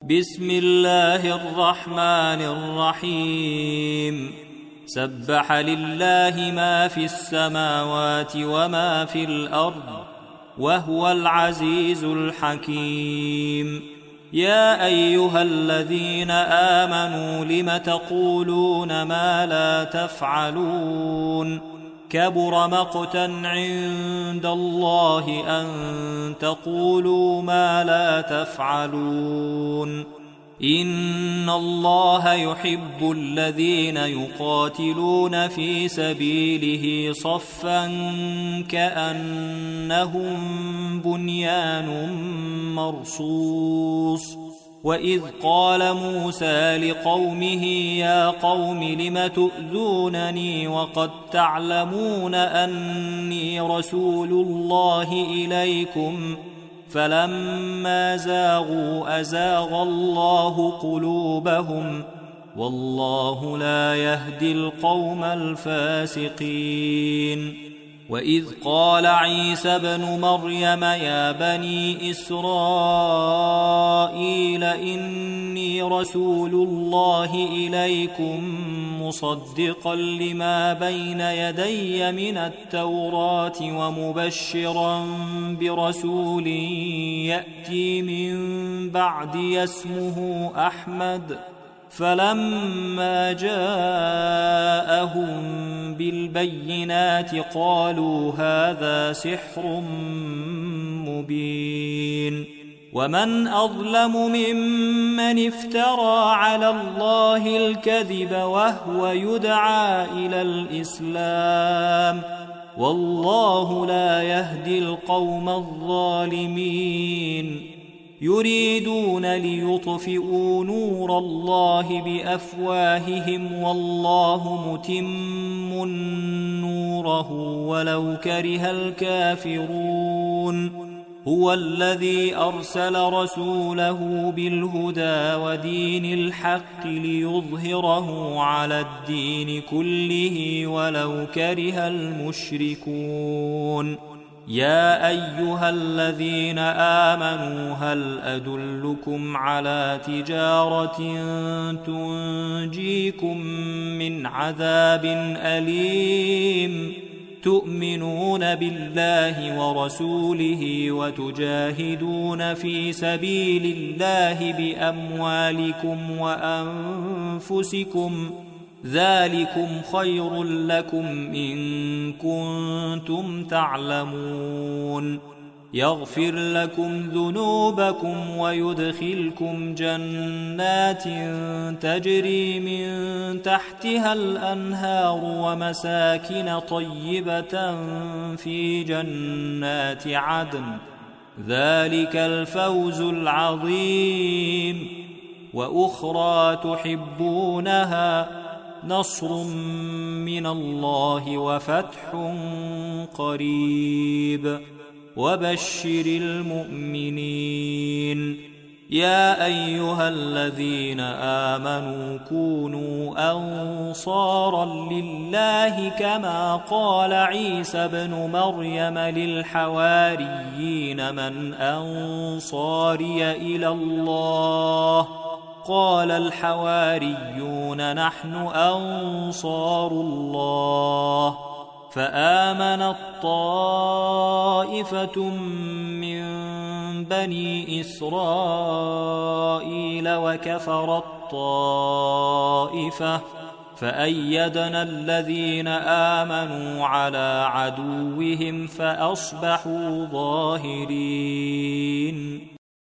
بسم الله الرحمن الرحيم سبح لله ما في السماوات وما في الأرض وهو العزيز الحكيم يا أيها الذين آمنوا لم تقولون ما لا تفعلون كبر مقتا عند الله أن تقولوا ما لا تفعلون إن الله يحب الذين يقاتلون في سبيله صفا كأنهم بنيان مرصوص وإذ قال موسى لقومه يا قوم لم تؤذونني وقد تعلمون أني رسول الله إليكم فلما زاغوا أزاغ الله قلوبهم والله لا يهدي القوم الفاسقين وإذ قال عيسى ابن مريم يا بني إسرائيل إني رسول الله إليكم مصدقا لما بين يدي من التوراة ومبشرا برسول يأتي من بعدي اسمه أحمد فلما جاءهم بالبينات قالوا هذا سحر مبين ومن أظلم ممن افترى على الله الكذب وهو يدعى إلى الإسلام والله لا يهدي القوم الظالمين يريدون ليطفئوا نور الله بأفواههم والله متم نوره ولو كره الكافرون هو الذي أرسل رسوله بالهدى ودين الحق ليظهره على الدين كله ولو كره المشركون يا أيها الذين آمنوا هل أدلكم على تجارة تنجيكم من عذاب أليم تؤمنون بالله ورسوله وتجاهدون في سبيل الله بأموالكم وأنفسكم ذلكم خير لكم إن كنتم تعلمون يغفر لكم ذنوبكم ويدخلكم جنات تجري من تحتها الأنهار ومساكن طيبة في جنات عدن ذلك الفوز العظيم وأخرى تحبونها نصر من الله وفتح قريب وبشر المؤمنين يا أيها الذين آمنوا كونوا أنصارا لله كما قال عيسى ابن مريم للحواريين من أنصاري إلى الله قال الحواريون نحن أنصار الله فآمنت طائفة من بني إسرائيل وكفرت طائفة فأيدنا الذين آمنوا على عدوهم فأصبحوا ظاهرين